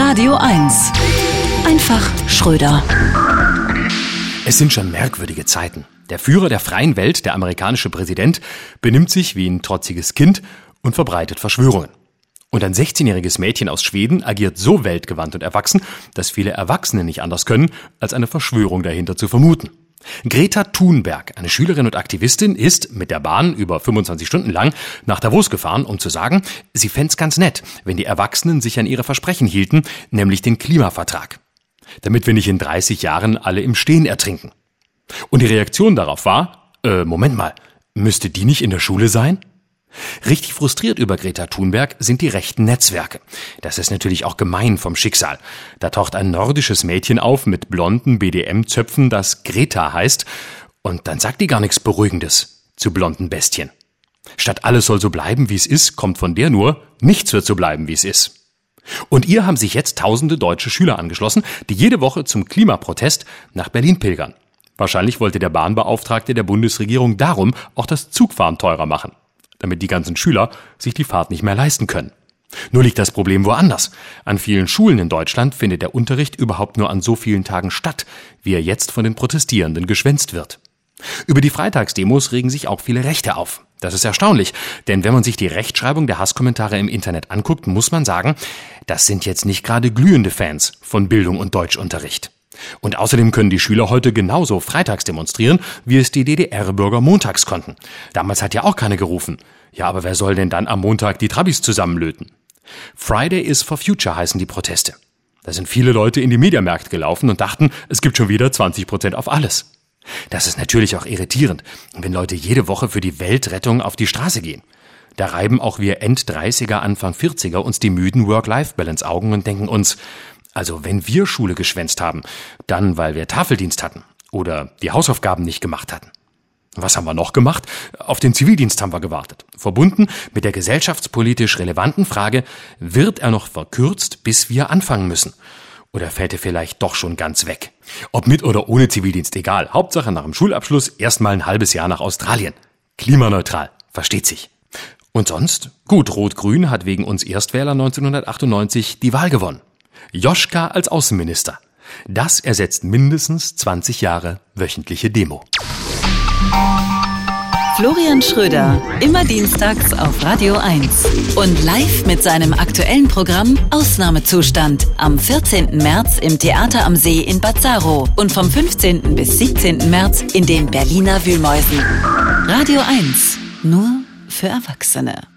Radio 1. Einfach Schröder. Es sind schon merkwürdige Zeiten. Der Führer der freien Welt, der amerikanische Präsident, benimmt sich wie ein trotziges Kind und verbreitet Verschwörungen. Und ein 16-jähriges Mädchen aus Schweden agiert so weltgewandt und erwachsen, dass viele Erwachsene nicht anders können, als eine Verschwörung dahinter zu vermuten. Greta Thunberg, eine Schülerin und Aktivistin, ist mit der Bahn über 25 Stunden lang nach Davos gefahren, um zu sagen, sie fänd's ganz nett, wenn die Erwachsenen sich an ihre Versprechen hielten, nämlich den Klimavertrag. Damit wir nicht in 30 Jahren alle im Stehen ertrinken. Und die Reaktion darauf war, Moment mal, müsste die nicht in der Schule sein? Richtig frustriert über Greta Thunberg sind die rechten Netzwerke. Das ist natürlich auch gemein vom Schicksal. Da taucht ein nordisches Mädchen auf mit blonden BDM-Zöpfen, das Greta heißt. Und dann sagt die gar nichts Beruhigendes zu blonden Bestien. Statt alles soll so bleiben, wie es ist, kommt von der nur, nichts wird so bleiben, wie es ist. Und ihr haben sich jetzt tausende deutsche Schüler angeschlossen, die jede Woche zum Klimaprotest nach Berlin pilgern. Wahrscheinlich wollte der Bahnbeauftragte der Bundesregierung darum auch das Zugfahren teurer machen, damit die ganzen Schüler sich die Fahrt nicht mehr leisten können. Nur liegt das Problem woanders. An vielen Schulen in Deutschland findet der Unterricht überhaupt nur an so vielen Tagen statt, wie er jetzt von den Protestierenden geschwänzt wird. Über die Freitagsdemos regen sich auch viele Rechte auf. Das ist erstaunlich, denn wenn man sich die Rechtschreibung der Hasskommentare im Internet anguckt, muss man sagen, das sind jetzt nicht gerade glühende Fans von Bildung und Deutschunterricht. Und außerdem können die Schüler heute genauso freitags demonstrieren, wie es die DDR-Bürger montags konnten. Damals hat ja auch keiner gerufen. Ja, aber wer soll denn dann am Montag die Trabis zusammenlöten? Friday is for Future heißen die Proteste. Da sind viele Leute in die Mediamärkte gelaufen und dachten, es gibt schon wieder 20% auf alles. Das ist natürlich auch irritierend, wenn Leute jede Woche für die Weltrettung auf die Straße gehen. Da reiben auch wir End-30er, Anfang 40er uns die müden Work-Life-Balance-Augen und denken uns, also wenn wir Schule geschwänzt haben, dann weil wir Tafeldienst hatten oder die Hausaufgaben nicht gemacht hatten. Was haben wir noch gemacht? Auf den Zivildienst haben wir gewartet. Verbunden mit der gesellschaftspolitisch relevanten Frage, wird er noch verkürzt, bis wir anfangen müssen? Oder fällt er vielleicht doch schon ganz weg? Ob mit oder ohne Zivildienst, egal. Hauptsache nach dem Schulabschluss erstmal ein halbes Jahr nach Australien. Klimaneutral, versteht sich. Und sonst? Gut, Rot-Grün hat wegen uns Erstwähler 1998 die Wahl gewonnen. Joschka als Außenminister. Das ersetzt mindestens 20 Jahre wöchentliche Demo. Florian Schröder, immer dienstags auf Radio 1. Und live mit seinem aktuellen Programm Ausnahmezustand am 14. März im Theater am See in Bad Saro und vom 15. bis 17. März in den Berliner Wühlmäusen. Radio 1, nur für Erwachsene.